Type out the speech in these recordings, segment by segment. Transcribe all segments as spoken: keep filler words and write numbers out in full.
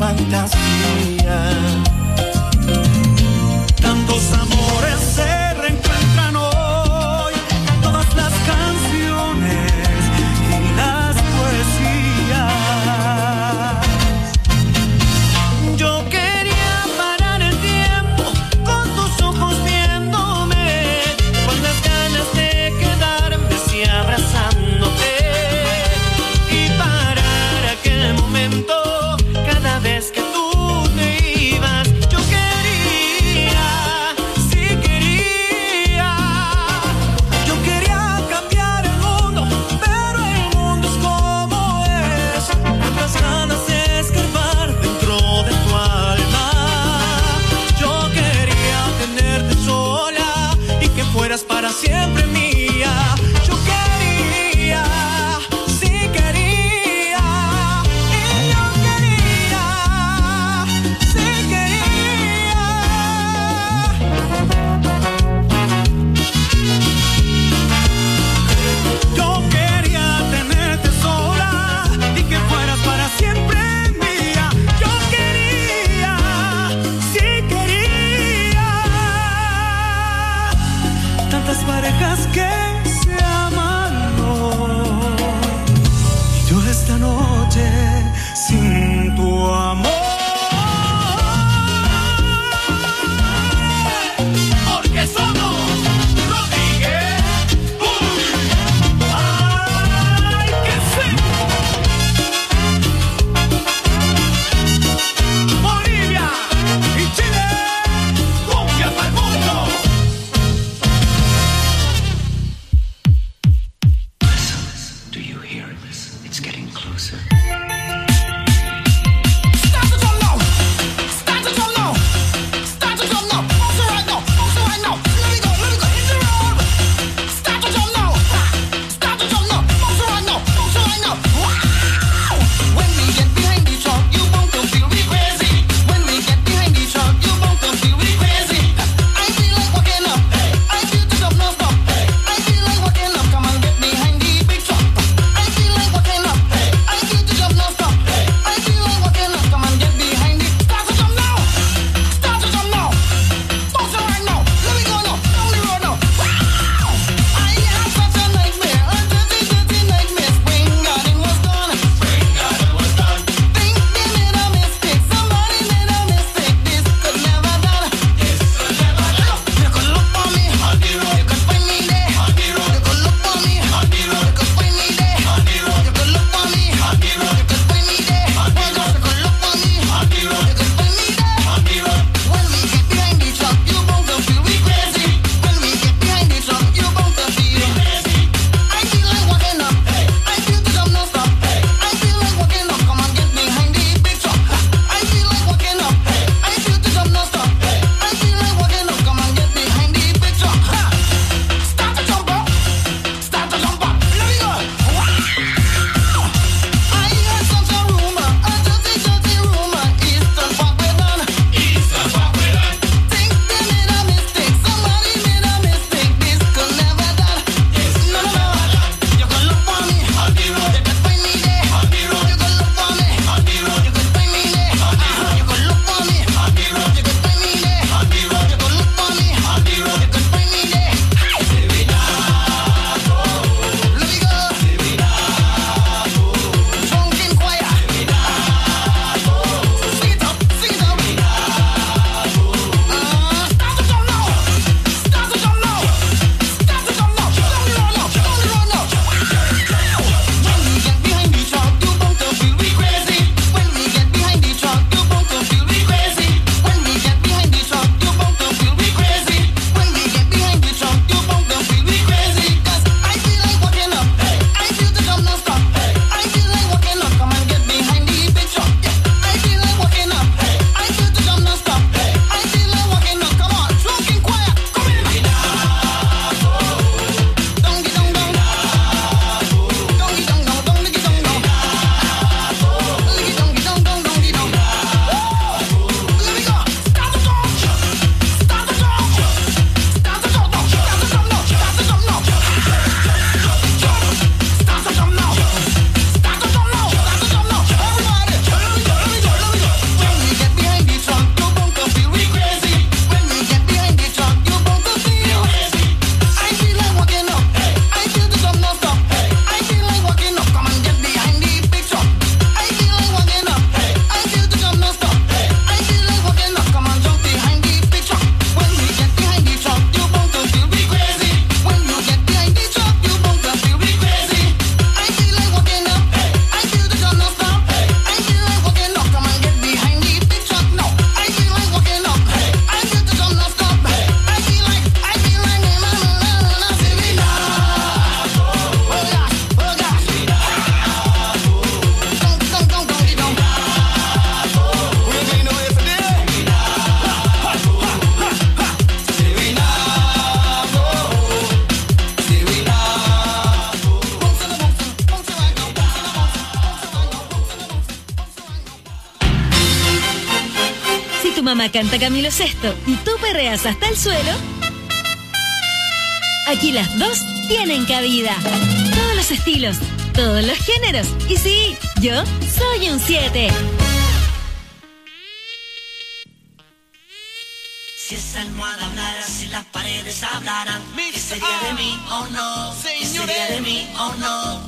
fantasía. Tantos amores se reencuentran hoy, todas las canciones y las poesías. Yo quería parar el tiempo con tus ojos viéndome, con las ganas de quedarme así abrazándote y parar aquel momento cada vez que tú te ibas. tu mamá canta Camilo Sesto y tú perreas hasta el suelo, aquí las dos tienen cabida. Todos los estilos, todos los géneros. Y sí, yo soy un siete. Si esa almohada hablara, si las paredes hablaran, ¿qué sería de mí o no? ¿Qué sería de mí o no?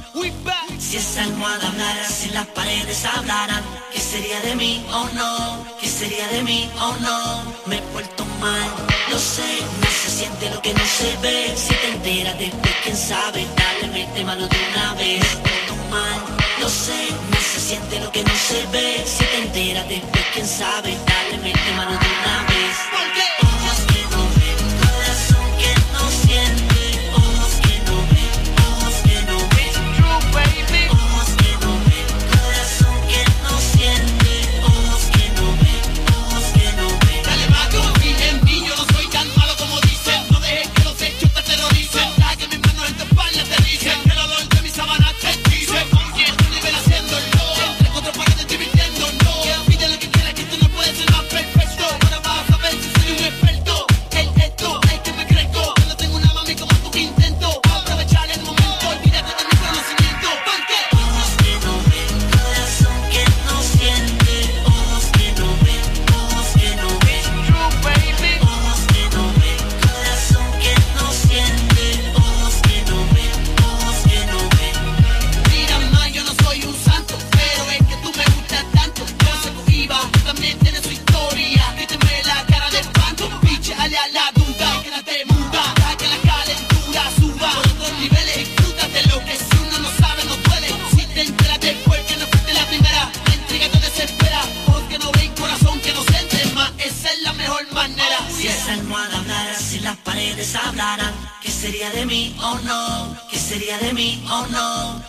Si esa almohada hablara, si las paredes hablaran, ¿qué sería de mí o no? ¿Qué sería de mí o no? Me he vuelto mal, lo sé, no se siente lo que no se ve. Si te enteras después, quién sabe, dale, mete mano de una vez. Me he vuelto mal, lo sé, no se siente lo que no se ve. Si te enteras después, quién sabe, dale, mete mano de una vez. Ojos que no ven, corazón que no siente. Ojos que no ven, ojos que no ven. True, baby. Ojos que no ven, corazón que no siente. Ojos que no ven, ojos que no ven. Dale más que confíe en mí, yo no soy tan malo como dicen. No dejes que los hechos te terroricen. Deja que mis manos en tu espalda te dicen. El olor de mis sábanas te dice. Oye, tu nivel haciéndolo. Entre cuatro paredes divirtiéndonos. Pide lo que quieras, que tú no puedes ser más perfecto. Ahora vas a ver si soy un experto. El esto es que me crezco. Yo no tengo una mami como tú que intento aprovechar el momento. Olvídate de mi conocimiento. Porque ojos que no ven, corazón que no siente. Ojos que no ven, ojos que no ven. True, baby. Ojos que no ven, corazón que no siente. Ojos que no ven, ojos que no ven. Mira, ma, yo no soy un santo, pero es que tú me gustas tanto. Yo sé que iba, tú también tienes su historia. Quítame la cara de espanto, piche, ale a la duda. Quédate muda, deja que la calentura suba. Por otros niveles, disfrútate lo que si uno no sabe, no duele. Si te enteras después que no fuiste la primera, la intriga te desespera. Porque no ven corazón que no siente más, esa es la mejor manera. Si esa almohada hablara, si las paredes hablaran, ¿qué sería de mí o no? ¿Qué sería de mí o no?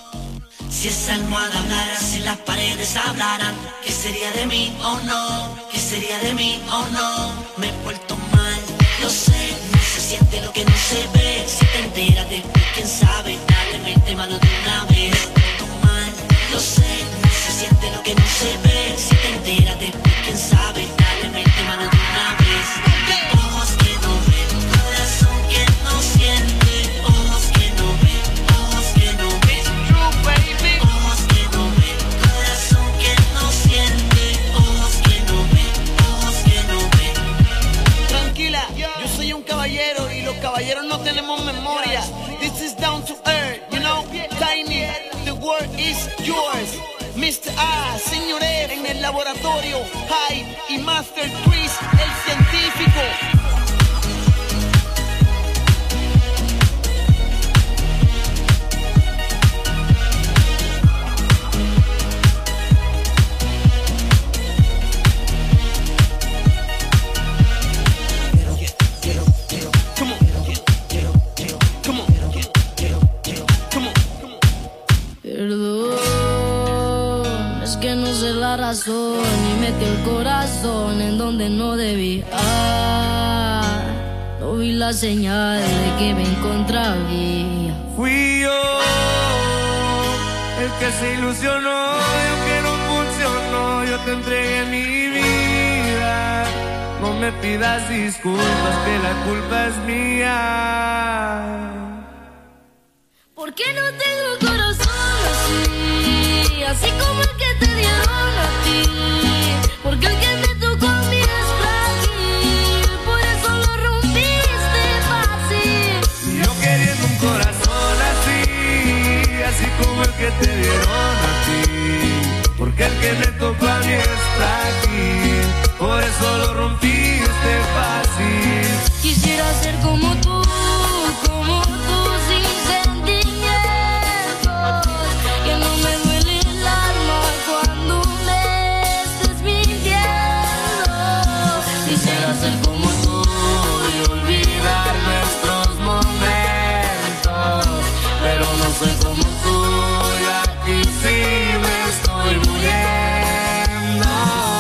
Si esa almohada hablara, si las paredes hablaran, ¿qué sería de mí o no? ¿Qué sería de mí o no? Me he vuelto mal, lo sé, no se siente lo que no se ve. Si te enteras después, quién sabe, dale, mete mano de una vez. Me he vuelto mal, lo sé, no se siente lo que no se ve. Si te enteras después, quién sabe, dale, mete mano de una vez. Ojos que no ven, corazón que no siente. Ojos que no ven, ojos que no ven. True, baby. Ojos que no ven, corazón que no siente. Ojos que no ven, ojos que no ven. Tranquila, yo soy un caballero y los caballeros no tenemos memoria. This is down to earth, you know, tiny, the world is yours. mister A, señores, en el laboratorio, Hyde y Master Chris, el científico. Perdón, es que no sé la razón y metí el corazón en donde no debía. No vi la señal de que me encontraba. Fui yo el que se ilusionó, yo que no funcionó, yo te entregué mi vida. No me pidas disculpas, que la culpa es mía. ¿Por qué no tengo corazón así? Así como el que te dieron a ti. Porque el que me tocó a mí es frágil. Por eso lo rompiste fácil. Y yo queriendo un corazón así, así como el que te dieron a ti. Porque el que me tocó a mí es frágil. Por eso lo rompiste fácil. Quisiera ser como tú, como tú, sin sentimientos. Que no me duele el alma cuando me estés mintiendo. Quisiera ser como tú y olvidar nuestros momentos. Pero no soy como tú y aquí sí me estoy muriendo.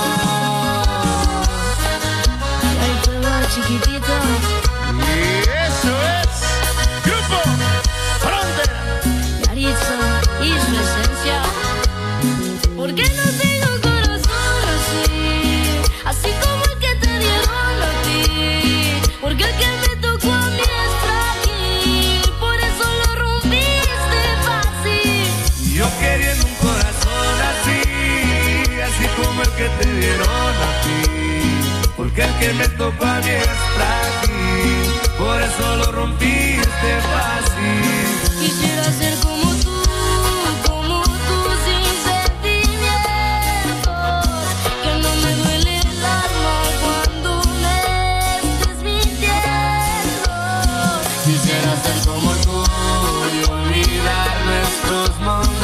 Ahí te va, chiquitito. Y eso es Grupo Frontera. Yaritza y su esencia. ¿Por qué no tengo corazón así? Así como el que que te dieron a ti, porque el que me tocó a mí está aquí, por eso lo rompiste fácil. Quisiera ser como tú, como tú sin sentimientos, que no me duele el alma cuando me estés mintiendo. Quisiera ser como tú y olvidar nuestros momentos,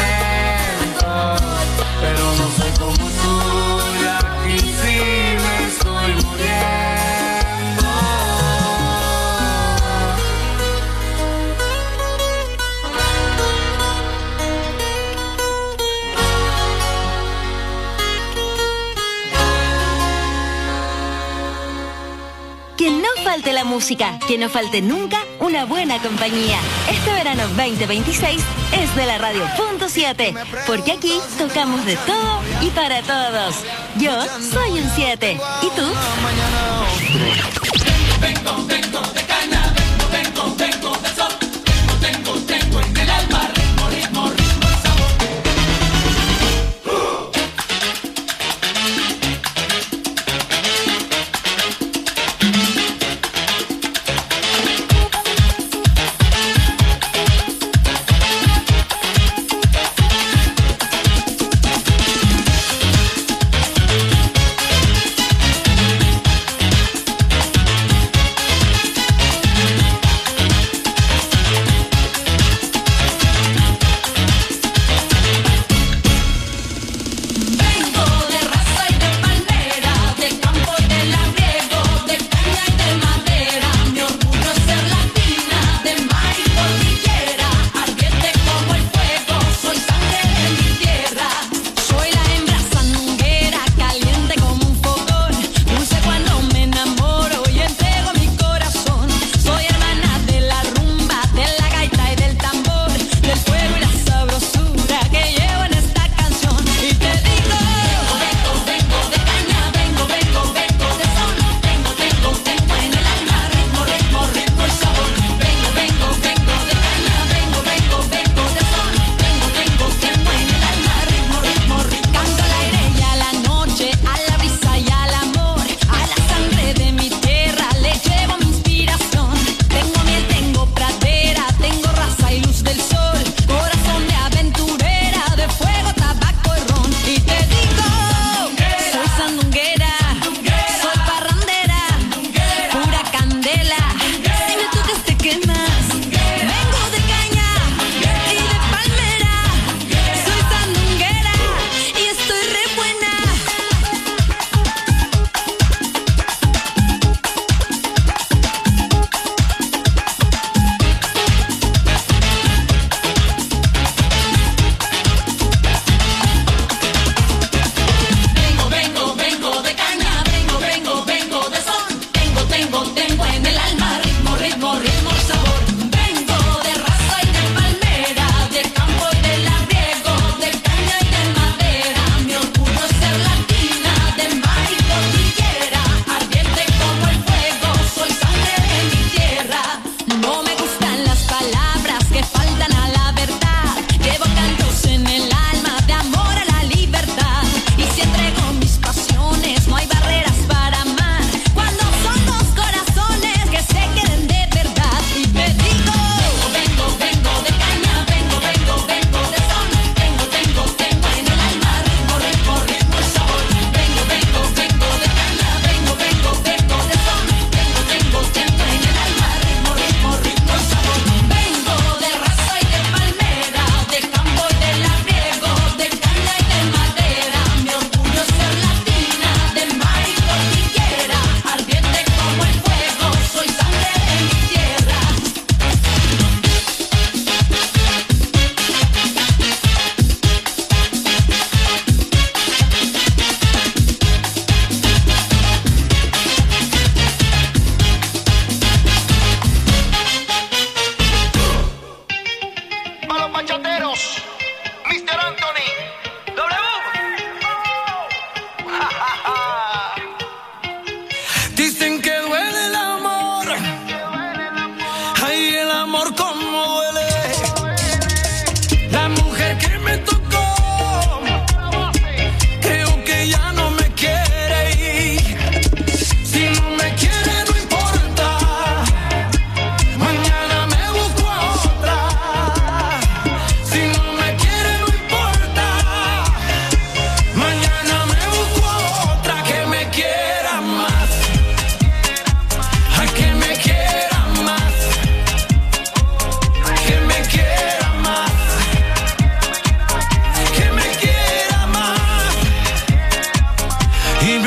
pero no soy como tú y aquí sí me estoy muriendo. Que no falte la música, que no falte nunca una buena compañía. Este verano veinte veintiséis es de la radio punto siete, porque aquí tocamos de todo y para todos. Yo soy un siete. ¿Y tú? Vengo, vengo de cana, vengo, vengo, vengo del sol. Tengo, tengo, tengo en el alma ritmo, ritmo, ritmo, sabor.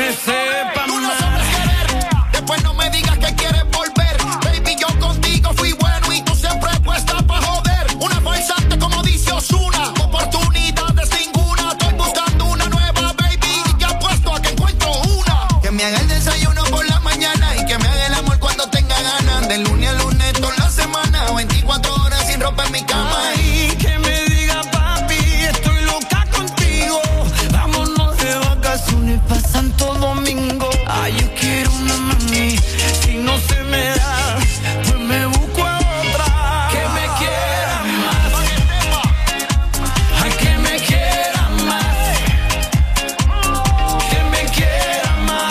me sepa Tú no más. sabes querer, después no me digas que quieres volver. Baby, yo contigo fui bueno y tú siempre puesta pa' joder. Una falsante como dice Ozuna, oportunidades ninguna. Estoy buscando una nueva, baby, y que apuesto a que encuentro una. Que me haga el desayuno por la mañana y que me haga el amor cuando tenga ganas. De lunes a lunes toda la semana, veinticuatro horas sin ropa en mi cama. Ay, que me diga papi, estoy loca contigo. Vámonos de vacaciones pa' Santo Domingo. Ay, yo quiero una mami, si no se me da, pues me busco a otra. Que me quiera más. Ay, que me quiera más. Que me quiera más.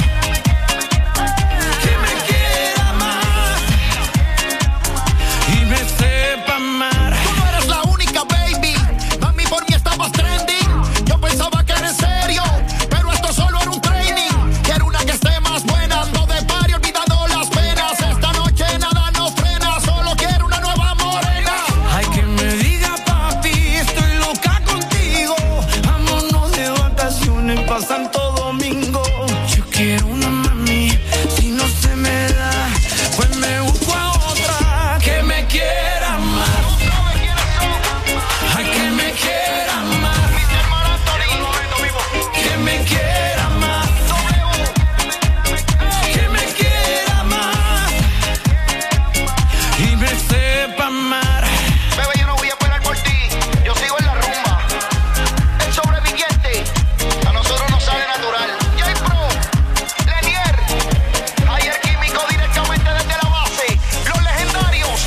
Que me quiera más. Y me sepa amar. Tú no eres la única, baby. Mami, por mí estabas trending. Yo pensaba que era en serio, pero esto solo era un training. Quiero una que esté más buena, ando de party olvidando las penas. Esta noche nada nos frena, solo quiero una nueva morena. Ay, que me diga papi, estoy loca contigo. Vámonos de vacaciones pa' Santo Domingo. Yo quiero una mami, si no se me da, pues me busco a otra. Que me quiera más. Ay, que me quiera más. Que me quiera más. Que me quiera más. Y me sepa amar. Bebé, yo no voy a esperar por ti, yo sigo en la rumba. El sobreviviente, a nosotros nos sale natural. J-Pro, Lenier, ayer químico directamente desde la base. Los legendarios.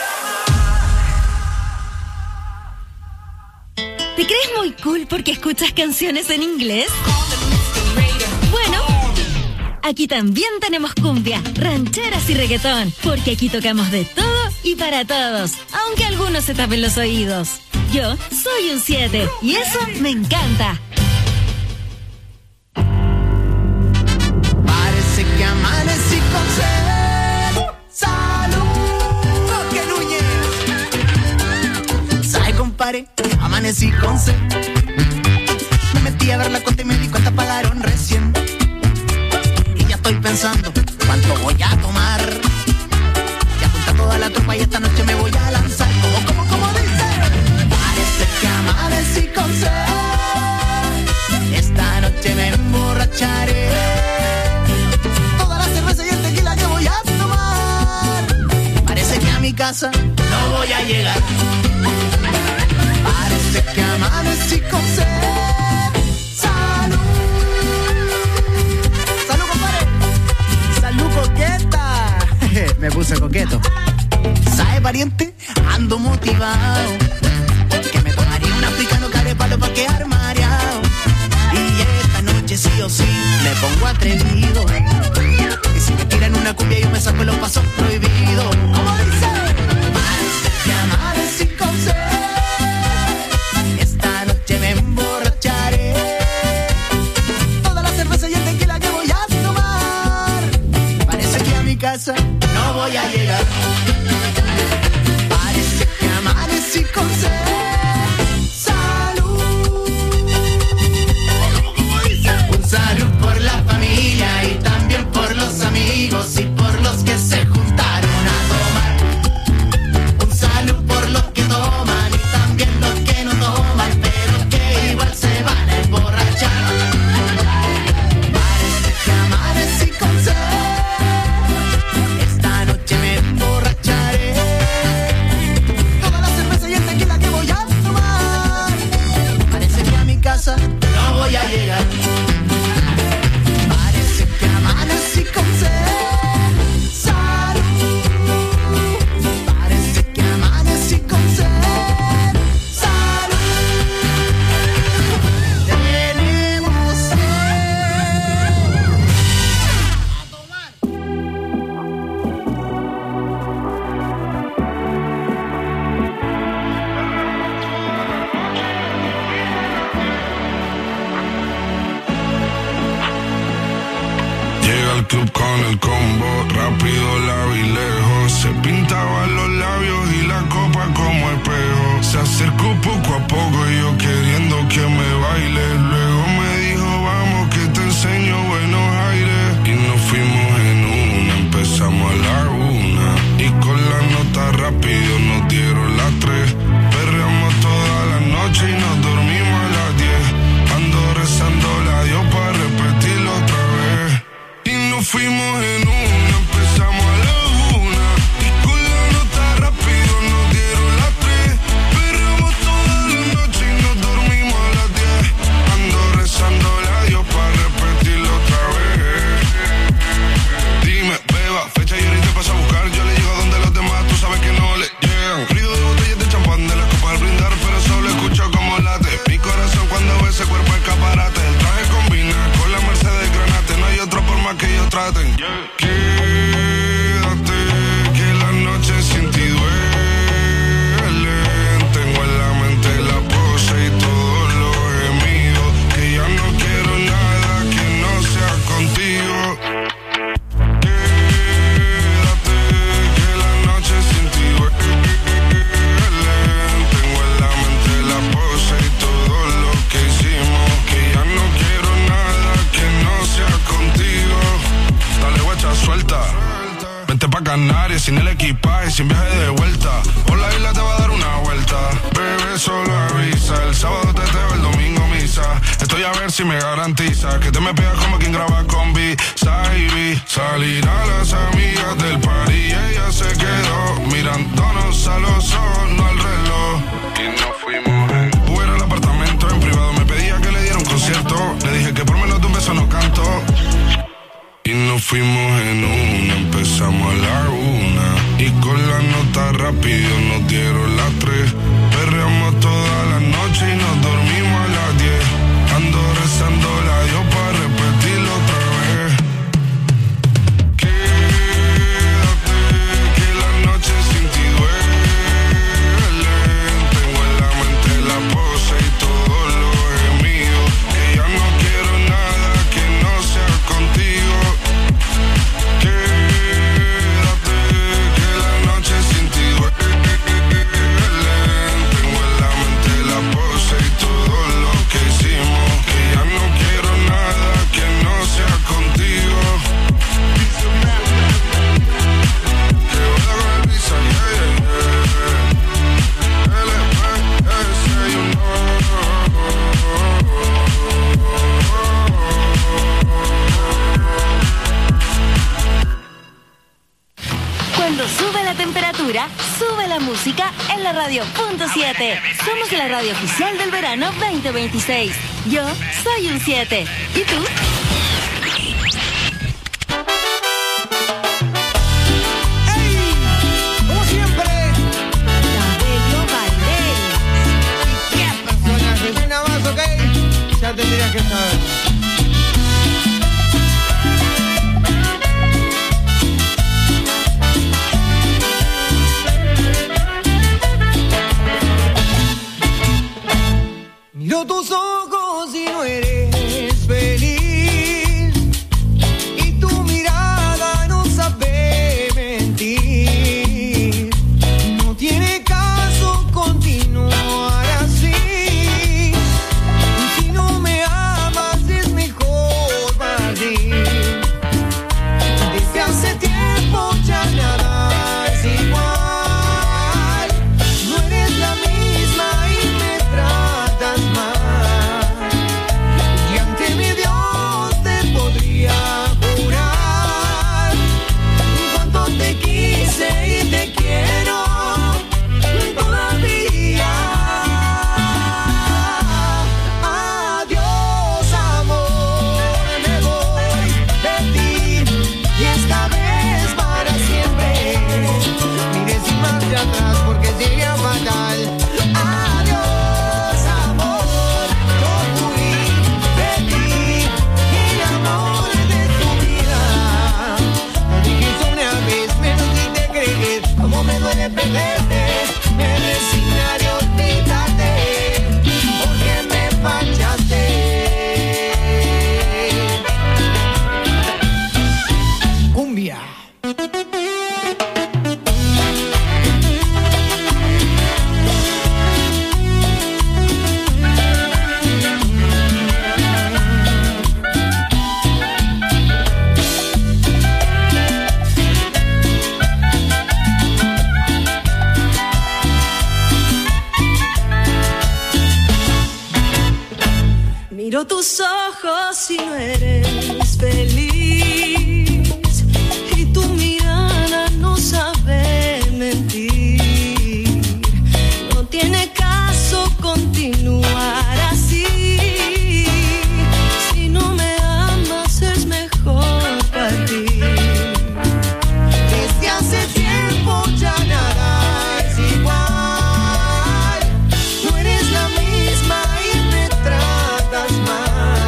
¿Te crees muy cool porque escuchas canciones en inglés? Bueno, aquí también tenemos cumbia, rancheras y reggaetón, porque aquí tocamos de todo y para todos, aunque algunos se tapen los oídos. Yo soy un siete y eso me encanta. Parece que amanecí con sed. Salud, Roque Núñez. ¿Sabe, compadre? Amanecí con sed. Me metí a ver la cuenta y me di cuenta pagaron recién. Y ya estoy pensando cuánto voy a tomar. Ya junta toda la tropa y esta noche me voy a lanzar. ¿Cómo, cómo, cómo dice? Parece que amanecí con sed. Esta noche me emborracharé. Toda la cerveza y el tequila que voy a tomar. Parece que a mi casa no voy a llegar. Parece que amanecí con sed. Salud. Salud, compadre. Salud, coqueta. Me puse coqueto. ¿Sabe, pariente? Ando motivado. Que me tomaría un africano carepalo pa' quedar mareado. Y esta noche sí o sí me pongo atrevido. Y si me tiran una cumbia yo me saco los pasos prohibidos. ¿Cómo dice? Parece que amanecí con sed. Esta noche me emborracharé. Toda la cerveza y el tequila que voy a tomar. Parece que a mi casa no voy a llegar. Parece que amanecí con sed. Salud por la familia y también por los amigos y por los que se juntaron a tomar. Un salud por los que toman y también los que no toman, pero que igual se van a emborrachar. Parece que amanecí con sed. Esta noche me emborracharé. Toda la cerveza y el tequila que voy a tomar. Parece que a mi casa no voy a llegar. Amanecí con sed, salud. Parece que amanecí con sed, salud. Tenemos sed. A tomar. Al club con el combo, rápido la vi lejos. Se pintaban los labios y la copa como espejo. Se acercó poco a poco y yo queriendo que me baile. Luego me dijo vamos que te enseño laten. Quédate, que la noche sin ti duelen. Tengo en la mente la pose y todos los gemidos. Que ya no quiero nada que no sea contigo. Quédate, que la noche sin ti duelen. Tengo en la mente la pose y todo lo que hicimos. Que ya no quiero nada que no sea contigo. Dale, guacha, suelta. Vente pa' Canarias sin el equipaje, sin viaje de vuelta. Por la isla te va a dar una vuelta. Bebé, solo avisa. El sábado te teo, el domingo misa. Estoy a ver si me garantiza que te me pegas como quien graba con B-Side. Salir a las amigas del party y ella se quedó mirándonos a los ojos, no al reloj. Y nos fuimos en Uber al apartamento en privado. Me pedía que le diera un concierto. Le dije que por menos de un beso no canto. Y nos fuimos en una, empezamos a la una. Y con la nota rápido nos dieron las tres. Perreamos toda la noche y nos dormimos a las diez. Ando rezando la Dios para repetirlo otra vez. Quédate, que la noche sin ti duele. Tengo en la mente la pose y todo lo gemido. Que ya no quiero nada que no sea contigo. Quédate, que la noche sin ti duele. Tengo en la mente la pose y todo lo que hicimos. Que ya no quiero nada que no sea contigo. Que voy a coger visa, yeah, yeah, yeah. L P S, you know. Cuando sube la temperatura, sube la música en la radio punto siete. Somos la radio oficial del verano veinte veintiséis. Yo soy un siete. ¿Y tú? ¡Ey! Como siempre, Cabello Valdés. ¿qué personas? Regina más, ok? Ya tendrías que saber. Miro tus ojos y no eres feliz. Y tu mirada no sabe mentir. No tiene caso continuar así. Si no me amas es mejor partir. Desde hace tiempo ya nada es igual. No eres la misma y me tratas mal. Y ante mi Dios te podría jurar cuánto te quise y te quiero todavía. Adiós, amor, me voy de ti y esta vez para siempre. Mire sin marcha atrás porque sería fatal. Adiós, amor, yo fui de ti, el amor de tu vida. Lo dije una vez, menos si te crees, como me duele perderte. Me resignaré a olvidarte, porque me fallaste. Cumbia. Miro tus ojos y no eres feliz. Y tu mirada no sabe mentir. No tiene caso continuar así. Si no me amas es mejor partir. Desde hace tiempo ya nada es igual. No eres la misma y me tratas mal.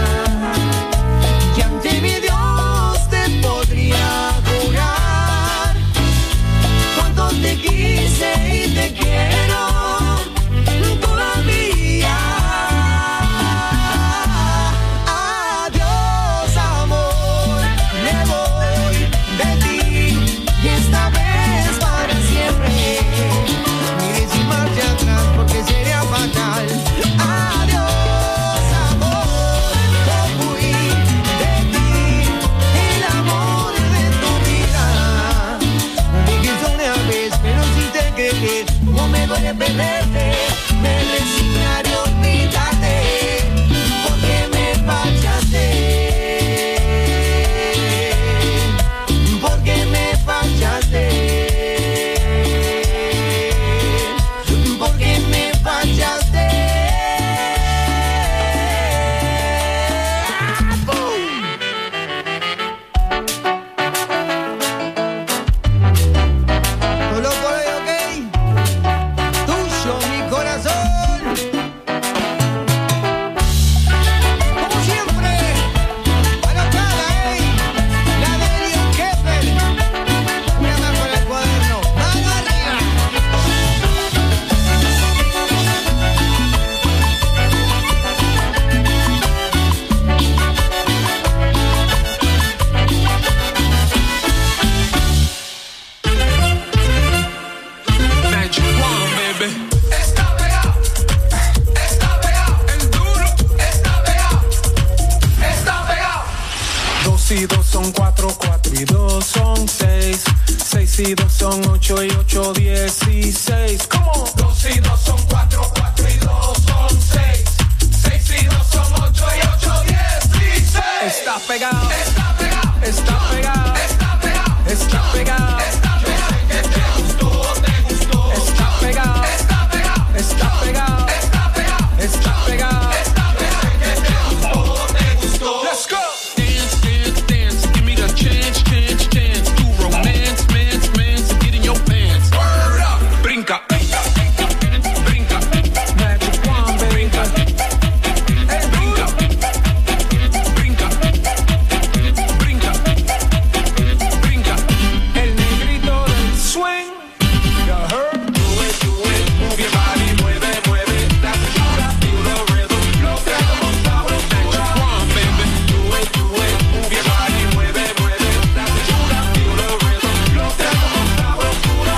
Dos y dos son cuatro, cuatro y dos son seis. Seis y dos son ocho y ocho dieciséis. ¿Cómo? Dos y dos son cuatro, cuatro y dos son seis. Seis y dos son ocho y ocho dieciséis. Está pegado, está pegado, está pegado, está pegado, está pegado, está pegado. Que te gustó, te gustó. Está pegado, está pegado, está pegado, está pegado, está pegado, está pegado. Que te gustó, te gustó. Let's go. Dance, dance, dance. Give me the chance, chance, chance to romance, mance, mance, and get in your pants. Word up, brinca, brinca, brinca, magic wand, brinca, hey, brinca, brinca, brinca, brinca. El negrito del swing, you heard? Do it, do it, move your body, mueve, mueve. That's the shot, feel the rhythm, lo que hagamos sabrosura. Magic wand, baby. Do it, do it, move your body, mueve, mueve. That's the shot, feel the rhythm, lo que hagamos sabrosura.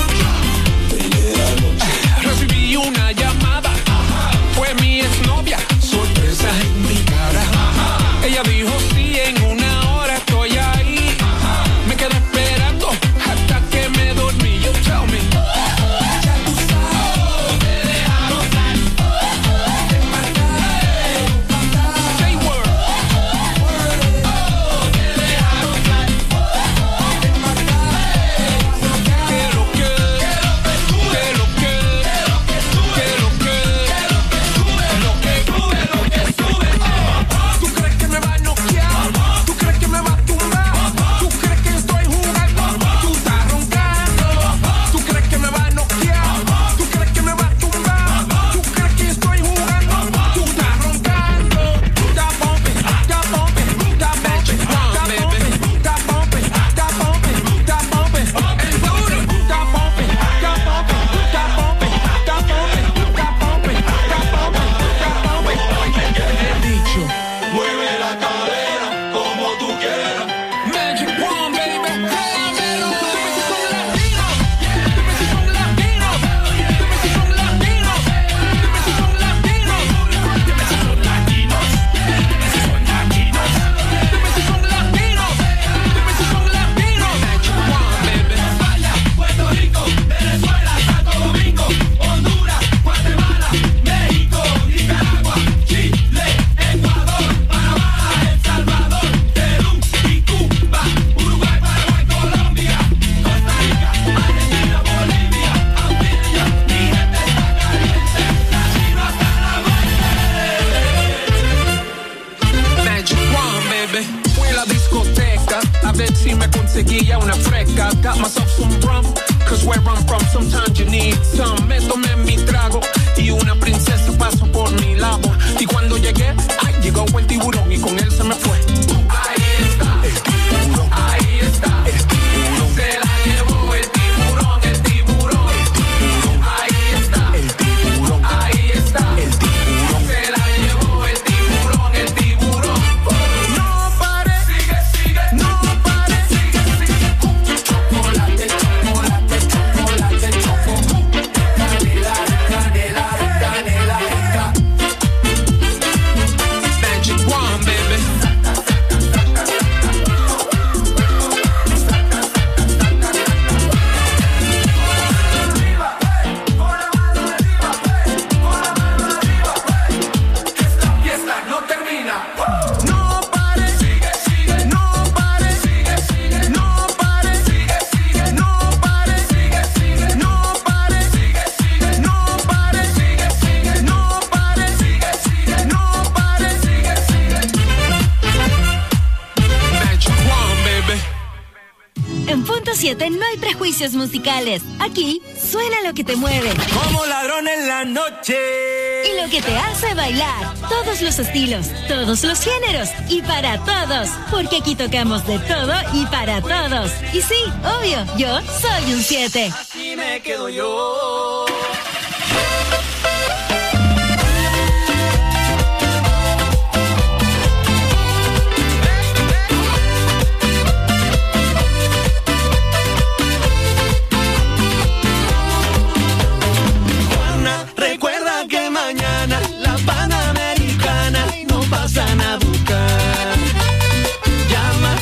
Recibí una llamada, fue mi exnovia, sorpresa en mi cara. Ella dijo sí, en una hora estoy ahí. Me quedé esperando hasta que me dormí. You tell me. Ya tú sabes, te dejamos salir. Say word. Te dejamos salir. Que lo que, que lo que, que lo que, lo que sube, lo que sube. ¿Tú crees que me va a noquear? ¿Tú crees que me va a tumbar? ¿Tú crees que estoy jugando? Tú estás roncando. ¿Tú crees que me va a noquear? ¿Tú crees que me va a tumbar? ¿Tú crees que estoy jugando? Tú estás roncando. Está bumping, está bumping, está bumping, está bumping, está bumping, está bumping, está bumping. El duro está bumping, está bumping, está bumping, está bumping, está bumping, está bumping, está bumping. He dicho, mueve la cadera como tú quieras. Magic wand, baby. Dímelo. Dime si son latinos. Dime si son latinos. Dime si son latinos. Dime si son latinos. Dime si son latinos. Dime si son latinos. Dime si son latinos. Dime si son latinos. Magic wand, baby. España, Puerto Rico, Venezuela, Santo Domingo, Honduras, Guatemala, México, Nicaragua, Chile, Ecuador, Panamá, El Salvador, Perú y Cuba, Uruguay, Paraguay, Colombia, Costa Rica, Argentina, Bolivia, Antillas, mi gente está caliente, latino hasta la muerte. Magic wand, baby. Fui a la discoteca a ver si me conseguía una fresca. Got myself some rum, cause where I'm from sometimes you need some. Me tomé mi trago y una princesa pasó por mi lado. Y cuando llegué, ay, llegó el tiburón y con él se me fue. Ahí está, el tiburón. Ahí está, el tiburón. Se la llevó el tiburón, el tiburón. El tiburón. Ahí está, el tiburón. Ahí está, el tiburón. Se la llevó el tiburón, el tiburón. No pare, sigue, sigue. No pare, sigue, sigue. Chocolate, chocolate, chocolate, chocolate. Canela, canela, canela, canela. Magic wand, baby. Esta fiesta no termina. No pare, sigue, sigue. No pare, sigue, sigue. No pare, sigue, sigue. No pare, sigue, sigue. No pare, sigue, sigue. No pare, sigue, sigue. No pare, sigue, sigue. No pare, sigue, sigue. Magic wand, baby. En Punto siete no hay prejuicios musicales. Aquí suena lo que te mueve Como ladrón en la noche. y lo que te hace bailar. Todos los estilos, todos los géneros y para todos. Porque aquí tocamos de todo y para todos. Y sí, obvio, yo soy un siete. Así me quedo yo. Juana, recuerda que mañana las Panamericanas no pasan a buscar. Llama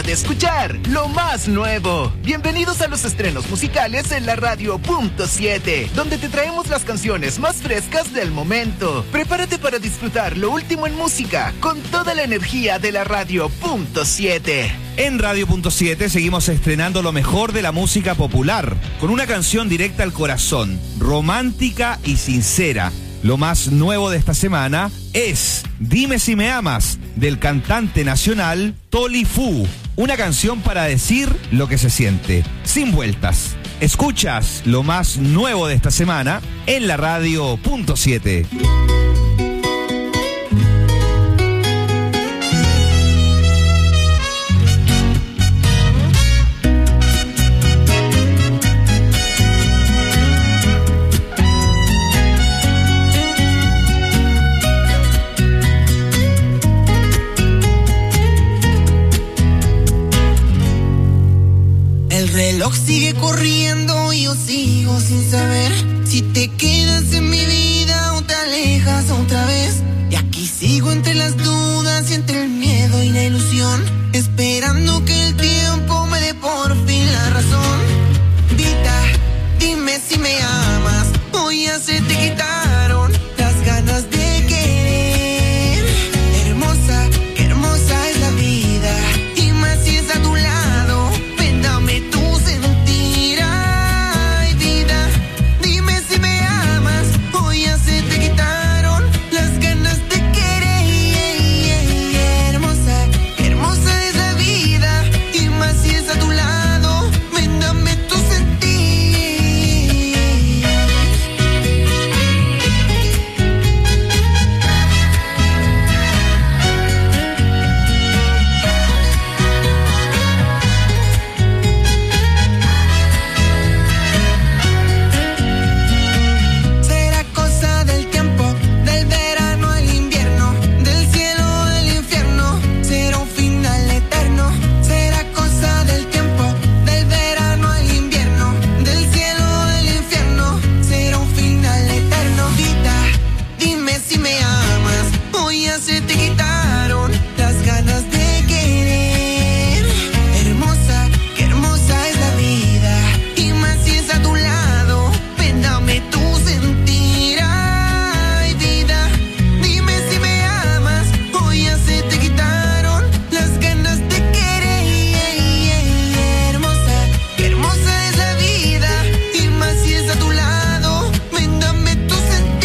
hora de escuchar lo más nuevo. Bienvenidos a los estrenos musicales en la Radio Punto siete, donde te traemos las canciones más frescas del momento. Prepárate para disfrutar lo último en música con toda la energía de la Radio Punto siete. En Radio Punto siete seguimos estrenando lo mejor de la música popular, con una canción directa al corazón, romántica y sincera. Lo más nuevo de esta semana es Dime si me amas, del cantante nacional Toli Fu. Una canción para decir lo que se siente, sin vueltas. Escuchas lo más nuevo de esta semana en la Radio Punto siete. El reloj sigue corriendo y yo sigo sin saber si te quedas en mi vida o te alejas otra vez. Y aquí sigo entre las dudas y entre el miedo y la ilusión, esperando que el tiempo me dé por fin la razón. Dita, dime si me amas, hoy ya se te quitaron las ganas de querer. Hermosa, qué hermosa es la vida, y más si es a tu lado. Dame tu sentir, ay vida, dime si me amas, hoy ya se te quitaron las ganas de querer. Hermosa, hermosa es la vida, y más si es a tu lado, ven dame tu sentir. Será cosa del tiempo, del verano al invierno, del cielo al infierno, será un final eterno. Será cosa del tiempo, del verano al invierno, del cielo al infierno, será un final eterno. Vida, dime si me amas, hoy ya se te quitaron las ganas de querer. Hermosa, qué hermosa es la vida, y más si es a tu lado, ven dame tu sentir, ay vida, dime si me amas, hoy ya se te quitaron las ganas de querer. Hermosa, qué hermosa es la vida, y más si es a tu lado, ven dame tu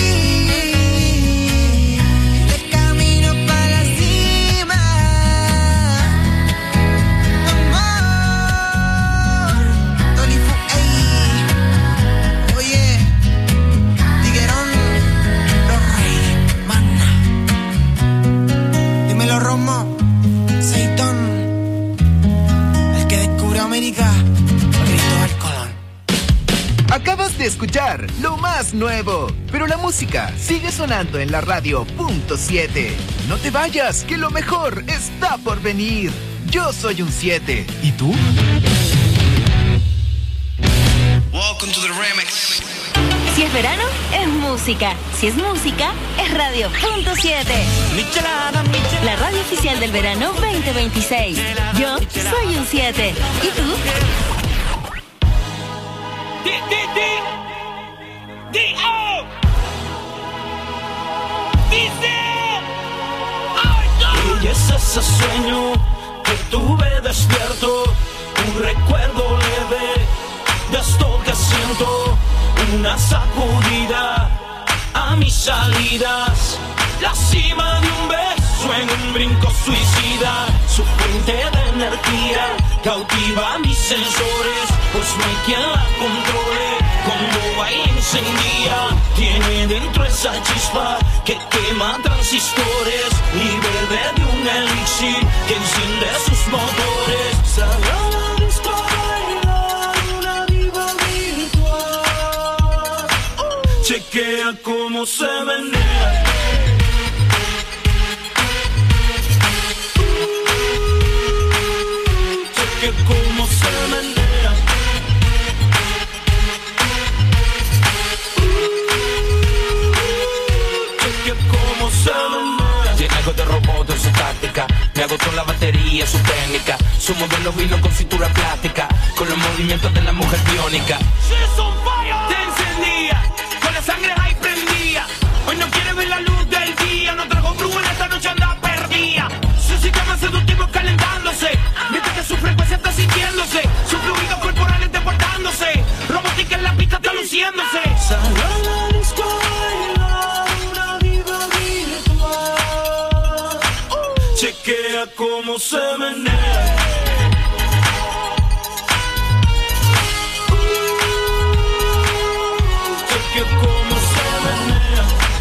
sentir. De camino para la cima, amor, Toli Fu, ey. Oye, Tiguerón, los reyes, mana. Dímelo, Romo, Seitón, el que descubrió América, Cristóbal Colón. Acabas de escuchar lo más nuevo, pero la música sigue sonando en la Radio Punto siete. No te vayas, que lo mejor está por venir. Yo soy un siete. ¿Y tú? Welcome to the remix. Si es verano, es música. Si es música, es Radio Punto siete. La radio oficial del verano veinte veintiséis. Yo soy un siete. ¿Y tú? D, D, D, D, O. Dice. Y es ese sueño que tuve despierto, un recuerdo leve de esto que siento, una sacudida a mis salidas, la cima de un beso en un brinco suicida, su fuente de energía cautiva mis sensores, pues no hay quien la controle, cuando baila encendida, tiene dentro esa chispa que quema transistores, y verde de un elixir que enciende sus motores, salió a la disco a bailar una diva virtual, chequea cómo se menea. Que como se menea, que como se menea. Tiene algo de robot en su táctica, me agotó la batería, su técnica. Su modelo vino con cintura plástica, con los movimientos de la mujer biónica. She's on fire. Te encendía, con la sangre ahí prendía. Hoy no quiere ver la luz del día, no trajo brújula, esta noche anda perdida. Su sistema seductivo calentándose, mientras que su frecuencia está sintiéndose. Sus fluidos corporales desbordándose, robótica en la pista está luciéndose. Salió a la disco a bailar, una diva virtual. Chequea cómo se menea. Chequea cómo se menea.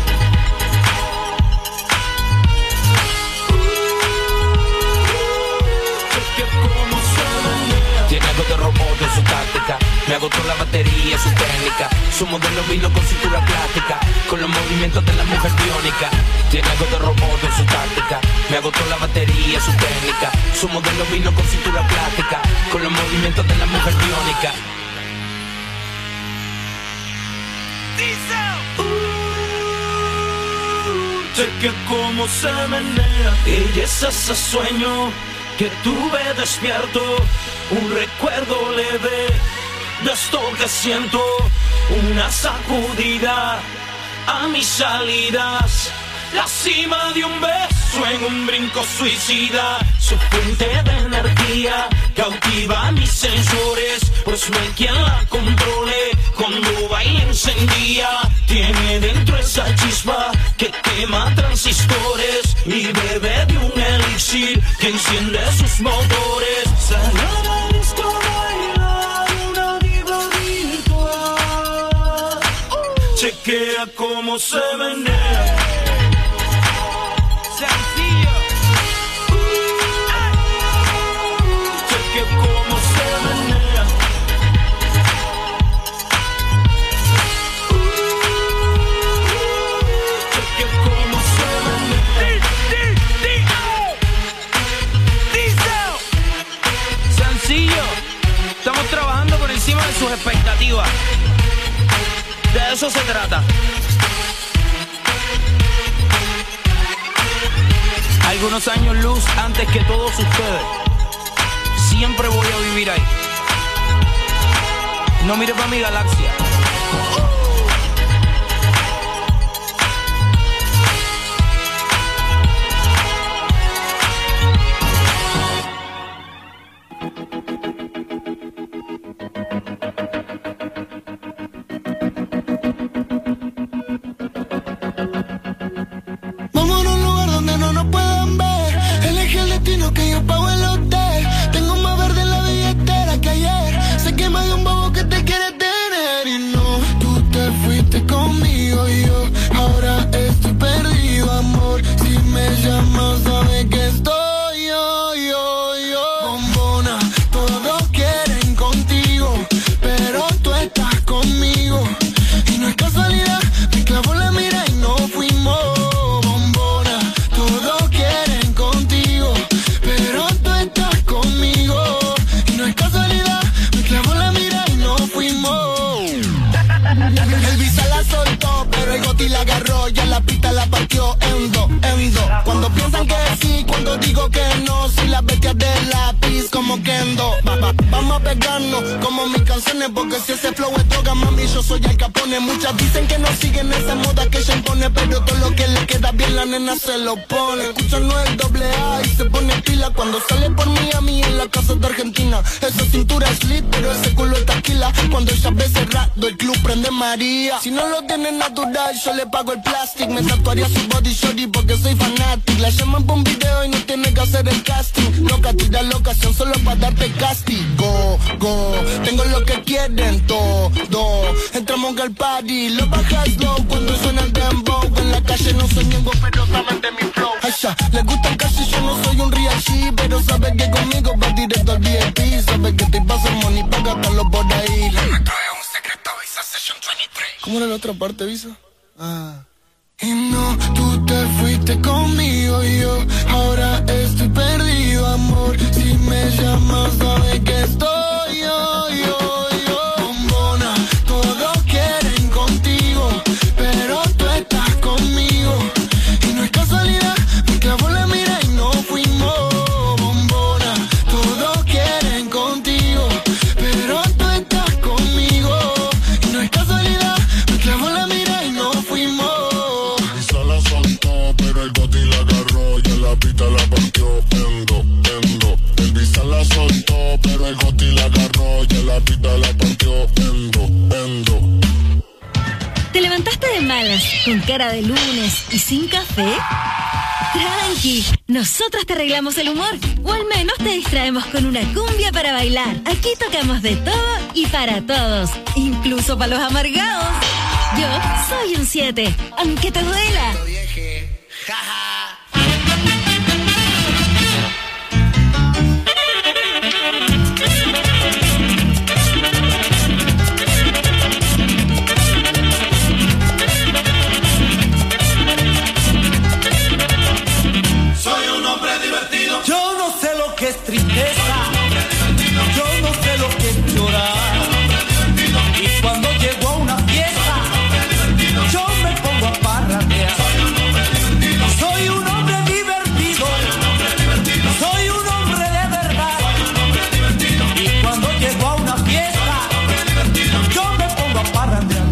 Chequea cómo se menea. Tiene algo de robot en su táctica. Me agotó la batería, su técnica. Su modelo vino con cintura plástica, con los movimientos de la mujer biónica. Tiene algo de robot en su táctica. Me agotó la batería, su técnica. Su modelo vino con cintura plástica, con los movimientos de la mujer biónica. Uh, cheque cómo se menea. Ella es ese sueño que tuve despierto, un recuerdo leve de esto que siento, una sacudida a mis salidas, la cima de un beso en un brinco suicida, su fuente de energía cautiva mis sensores, pues no hay quien la controle, cuando baila encendía, tiene dentro esa chispa que quema transistores y bebe de un elixir que enciende sus motores. Salió a la disco a bailar, una diva virtual. Chequea cómo se menea. Sencillo. Chequea cómo se menea. Chequea cómo se menea. Sencillo. Estamos trabajando por encima de sus expectativas. De eso se trata. Algunos años luz antes que todos ustedes. Siempre voy a vivir ahí. No mire para mi galaxia. Que yo pago el hotel. Tengo más verde en la billetera que ayer. Sé que más de un bobo que te quiere tener. Y no, tú te fuiste conmigo y yo ahora estoy perdido, amor. Si me llamas, sabes que estoy yo, yo, yo. Bombona, todos quieren contigo, pero tú estás conmigo. Y no es casualidad, me clavó la mira y no fuimos. El visa la soltó, pero el goti la agarró, ya la pista la parqueó en do, en do. Cuando piensan que sí, cuando digo que no, si las bestias de lápiz como Kendo. Va, va, vamos a pegarnos como mis canciones, porque si ese flow es droga, mami, yo soy el Capone. Muchas dicen que no siguen esa moda que ella impone, pero todo lo que le queda bien la nena se lo pone. Escuchan no el doble A y se pone pila cuando sale por Miami en la casa de Argentina. Esa cintura es lit, pero ese culo es taquila. Cuando ella ve cerrado, el club prende María. Si no lo tiene natural, yo le pago el plástico. Me tatuaría su body shorty porque soy fanático. La llaman por un video y no tiene que hacer el casting. Loca, tira la ocasión solo para darte castigo. Go, tengo lo que quieren todo. Entramos al party, lo bajas low cuando suena el dembow. En la calle no soy ñengo, pero saben de mi flow. Ay, ya, les gusta el cash y yo no soy un real G, pero sabe que conmigo va directo al V I P. Sabe que te paso money pa' gastarlo por ahí. Le meto un secreto, Visa Session veintitrés. ¿Cómo era la otra parte, Visa? Ah. Y no, tú te fuiste conmigo y yo ahora estoy perdido, amor. Si me llamas, sabes que estoy yo, yo, yo. Bombona, todos quieren contigo, pero tú estás conmigo. Y no es casualidad, me clavó la mira y no fuimos. malas, con cara de lunes y sin café? Tranqui, nosotros te arreglamos el humor, o al menos te distraemos con una cumbia para bailar. Aquí tocamos de todo y para todos, incluso para los amargados. Yo soy un siete, aunque te duela. Yo no sé lo que es tristeza, yo no sé lo que es llorar. Y cuando llego a una fiesta, yo me pongo a parrandear. Soy un hombre divertido, soy un hombre de verdad. Y cuando llego a una fiesta, yo me pongo a parrandear.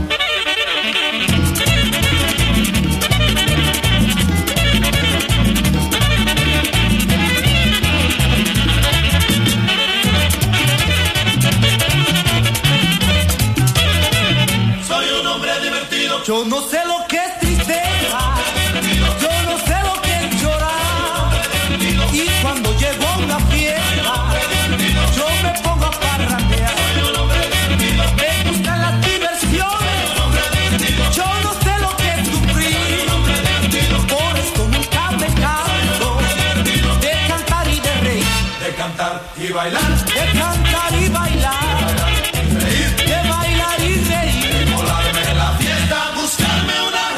Yo no sé lo que es tristeza, yo no sé lo que es llorar. Y cuando llego a una fiesta, yo me pongo a parrandear. Me gustan las diversiones, yo no sé lo que es sufrir. Por esto nunca me canso de cantar y de reír. De cantar y bailar, de cantar y bailar, de bailar y reír. Volarme la fiesta, buscarme una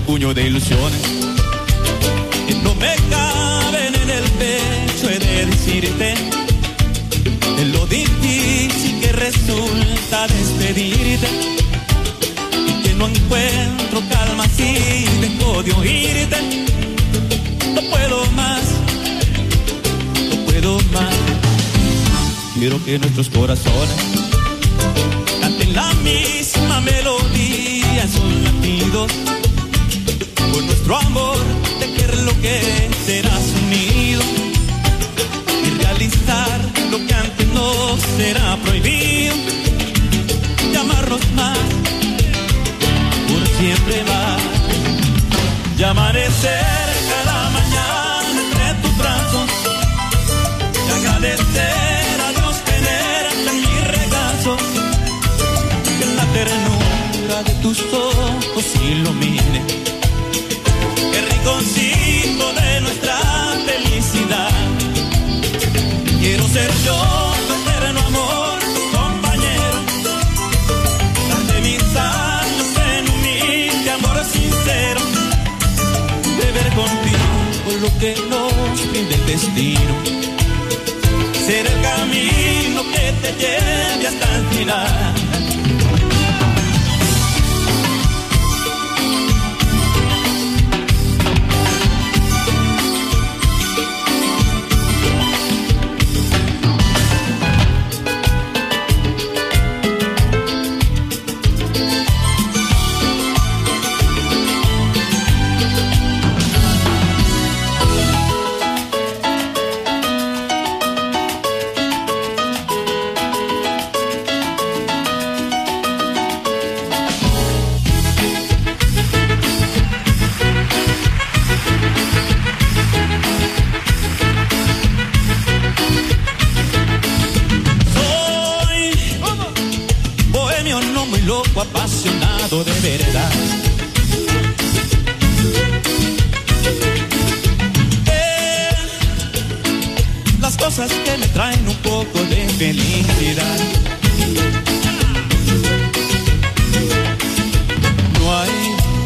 puño de ilusiones que no me caben en el pecho. He de decirte de lo difícil que resulta despedirte, y que no encuentro calma si dejo de oírte. No puedo más, no puedo más. Quiero que nuestros corazones canten la misma melodía en sus latidos. Por nuestro amor tejer lo que será unido y realizar lo que antes no será prohibido. Y amarnos más, por siempre más. Y amanecer cada mañana entre tus brazos y agradecer a Dios tenerte en mi regazo. Que la ternura de tus ojos ilumine el rinconcito de nuestra felicidad. Quiero ser yo tu eterno amor, tu compañero, darte mis años en humilde amor sincero, beber contigo lo que nos brinde el destino, ser el camino que te lleve hasta el final. Apasionado de verdad, eh, las cosas que me traen un poco de felicidad. No hay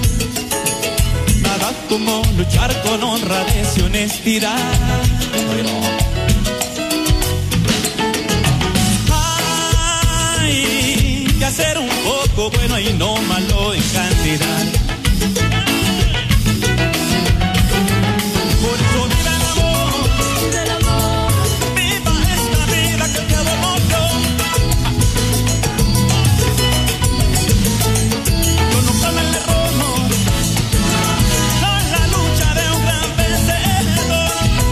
nada como luchar con honradez y honestidad. Hacer un poco bueno y no malo en cantidad. Por eso viva el amor, viva el amor, viva esta vida que te adoro yo. Yo nunca me le robo, soy la lucha de un gran vencedor.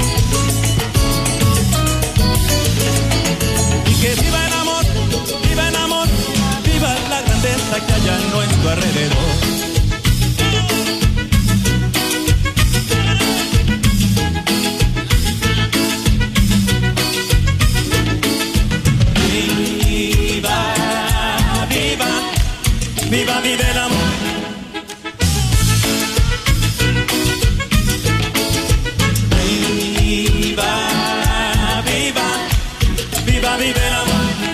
Y que viva el amor, viva el amor, viva la grandeza que hay a nuestro alrededor. Viva, viva, viva, viva el amor. Viva, viva, viva, viva el amor.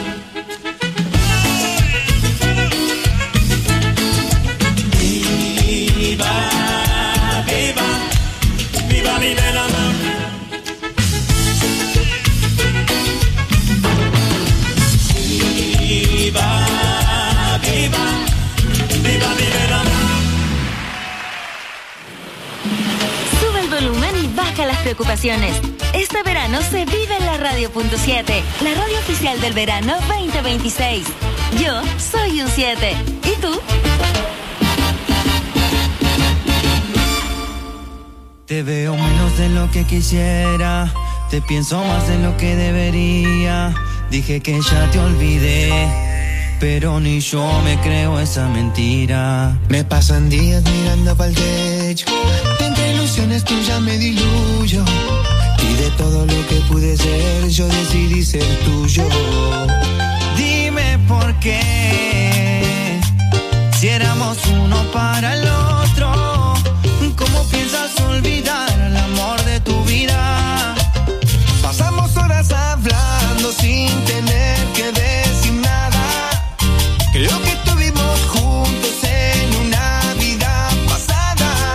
Las preocupaciones. Este verano se vive en la radio punto siete, la radio oficial del verano veinte veintiséis. Yo soy un siete. ¿Y tú? Te veo menos de lo que quisiera, te pienso más de lo que debería. Dije que ya te olvidé, pero ni yo me creo esa mentira. Me pasan días mirando pa'l techo, entre ilusiones tuyas me diluyo, y de todo lo que pude ser yo decidí ser tuyo. Dime por qué, si éramos uno para el otro, ¿cómo piensas olvidar el amor de tu vida? Pasamos horas hablando sin tener que decir nada. Creo que estuvimos juntos en una vida pasada.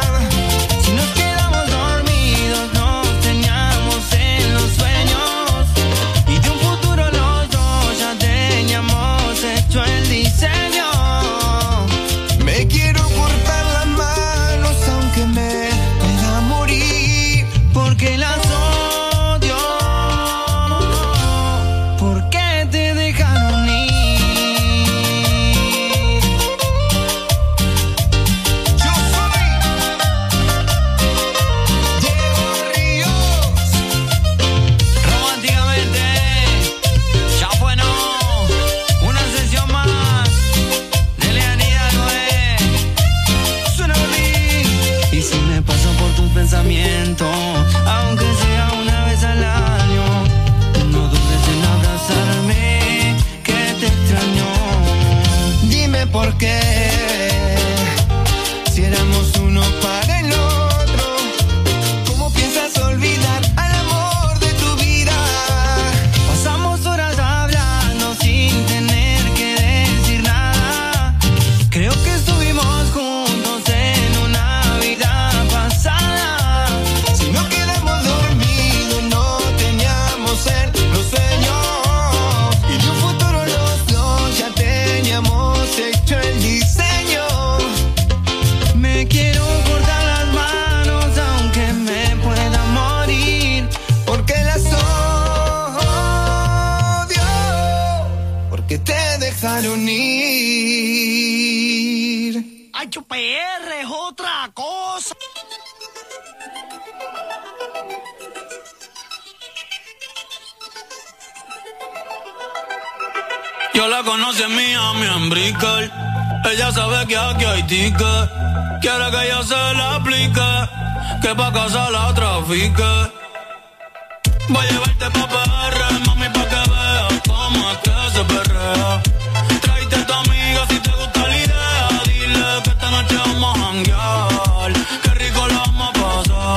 uno para el otro. ¿Cómo piensas olvidar al amor de tu vida? Pasamos horas hablando sin tener que decir nada. Creo que estuvimos juntos en una vida pasada. Si no quedamos dormidos, no teníamos en los sueños. Y de un futuro los dos ya teníamos hecho el diseño. Me quiero cortar las manos aunque me pueda morir. Porque las odio, porque te dejaron ir. H P R es otra cosa. Yo la conocí en Miami, en Brickell. Ella sabe que aquí hay ticket. Quiere que yo se la aplique, que pa' casa la trafique. Voy a llevarte pa' P R, mami, pa' que veas cómo es que se perrea.